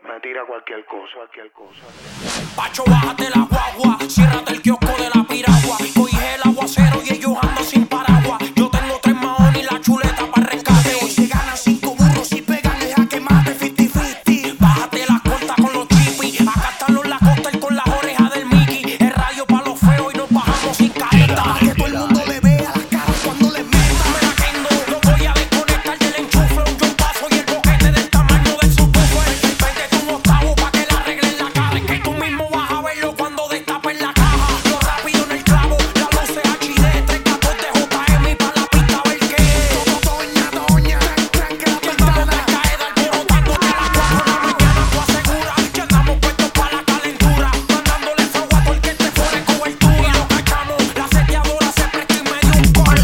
me tira cualquier cosa, cualquier cosa. Pacho, bájate la guagua, ciérrate el kiosco de la piragua. Hoy es el aguacero y ellos andan sin paraguas. Yo tengo 3 maones y la chuleta para rescate. Hoy se ganan 5 burros y pegan el jaque mate 50-50. Bájate la corta con los chipis. Acá están los Lacoste con las orejas del Mickey. El rayo pa' los feos y nos bajamos sin careta. Pa' que todo el mundo le vea las caras cuando les meta. Me la quendo, no voy a desconectar del enchufe. Un John Paso y el boquete del tamaño del subwoofer. Vete un octavo pa' que le arreglen la cara. Es que tú mismo vas a verlo cuando destapes la caja. Yo rápido en el clavo, la luz es HD. 314 JM y pa' la pista a ver qué. Doña, tranque la ventana. Ya estamos caída alborotándote a las 4 de la mañana. Tú aseguras que andamos puestos pa' la calentura. Mandándole fuego a todo el que esté fuera de cobertura. Y lo cachamos, la seteadora se presta y me dio un call.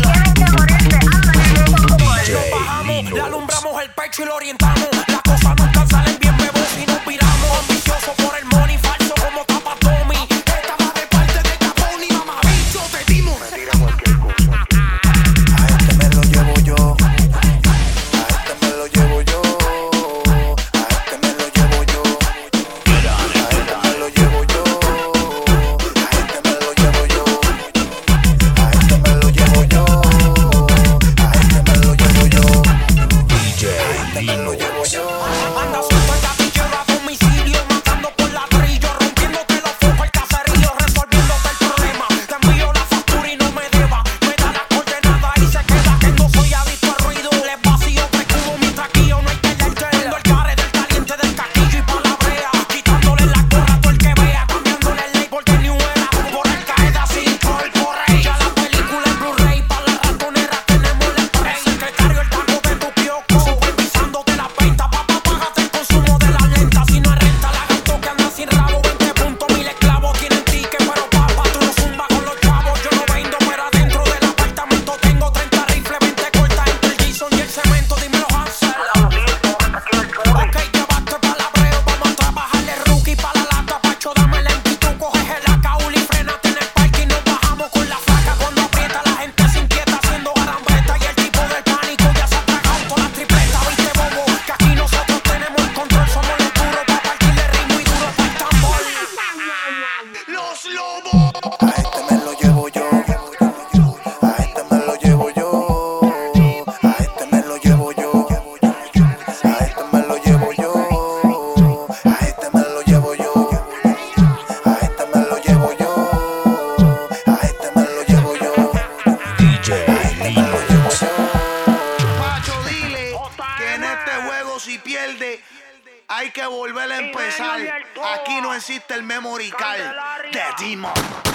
Lo bajamos, le alumbramos el pecho y lo orientamos. Las cosas nunca salen bien, bebo, si nos viramos. Ambicioso por el money, falso como tapa Tommy. Esta va de parte de Capone y mamabicho, te dimos. Me tira cualquier cosa. A este me lo llevo yo. A este me lo llevo yo. A este me lo llevo yo. A este me lo llevo yo. A este me lo llevo yo. A este me lo llevo yo. A este me lo llevo yo. A este me lo llevo yo. Anda suelto el gatillero a domicilio, matando por ladrillo, rompiéndote los focos el caserío, resolviéndote el problema. Te envío la factura y no me deba. Me da las coordenadas y se queda que no soy adicto al ruido. Les vacío 3 cubos mi traquillo, no hay que leerte. Prendo el care del caliente del casquillo y pa' la brea, quitándole la gorra a todo el que vea, cambiándole el label de New Era por Al Qaeda sin Corporate. Ya la película en Blu-ray pa' la ratonera tenemos el spray. Secretario el taco de tu kiosco, supervisándote la venta. Págate el consumo de la lenta. Si no es renta, la gasto que anda sin rabo. 20 puntos, 1000 esclavos tienen ticket, pero papá, tú no zumba con los chavos. Yo no vendo, pero adentro del apartamento tengo 30 rifles, 20 cortas entre el Jason y el cemento. Dímelo, Hansel. Ok, llevaste palabreo, vamos a trabajarle rookie pa' la lata. Pacho, dame lento y tú coges el AK y frenate en el parque y nos bajamos con la flaca. Cuando aprieta la gente se inquieta haciendo garambeta y el tipo del pánico ya se ha tragado con la tripleta. Viste, bobo, que aquí nosotros tenemos el control, somos los duros pa' partirle ritmo y duro pa' el tambor. Los lobos. A este me lo llevo yo. A este me lo llevo yo. A este me lo llevo yo. A este me lo llevo yo. A este me lo llevo yo. A este me lo llevo yo. A este me lo llevo yo. A este me lo llevo yo. Pacho, dile que en este juego si pierde hay que volver a empezar. Aquí no existe el memory card de Demon.